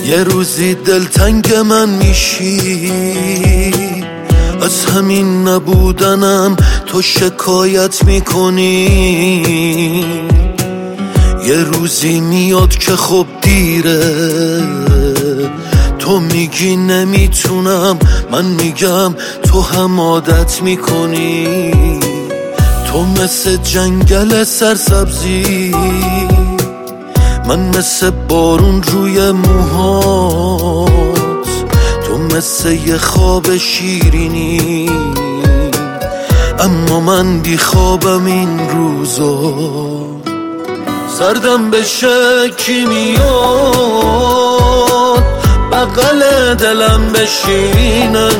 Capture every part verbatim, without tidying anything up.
یه روزی دلتنگ من میشی، از همین نبودنم تو شکایت میکنی. یه روزی میاد که خب دیره، تو میگی نمیتونم، من میگم تو هم عادت میکنی. تو مثل جنگل سرسبزی، من مثل بارون روی موهات. تو مثل یه خواب شیرینی، اما من بی خوابم این روزا. سردم بشه کی میاد بغل دلم بشینه،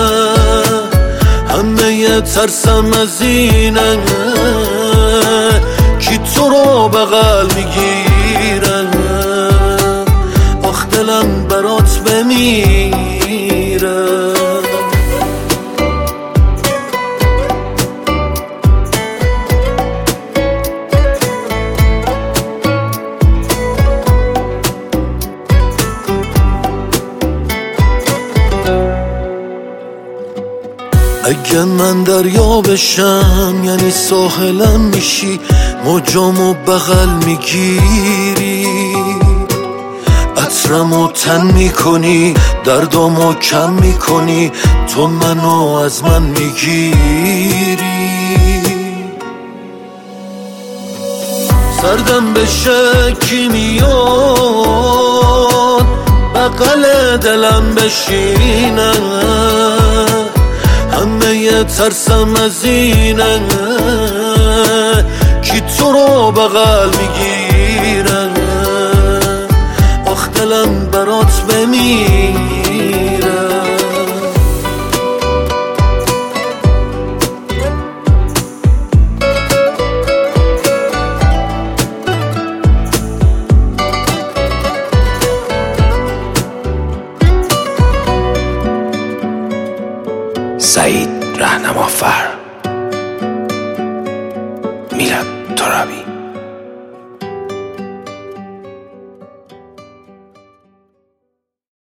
همه یه ترسم از اینه کی تو رو بغل میگیره. آخ دلم برات بمیره. اگه من دریا بشم یعنی ساحلم میشی، موجامو بغل میگیری، عطرمو تن میکنی، دردامو کم میکنی، تو منو از من میگیری. سردم بشه کی میاد بغل دلم بشینه، همه یه ترسم از اینه کی تو رو بغل میگیره. آخ دلم برات بمیره. سعید رهنمافر.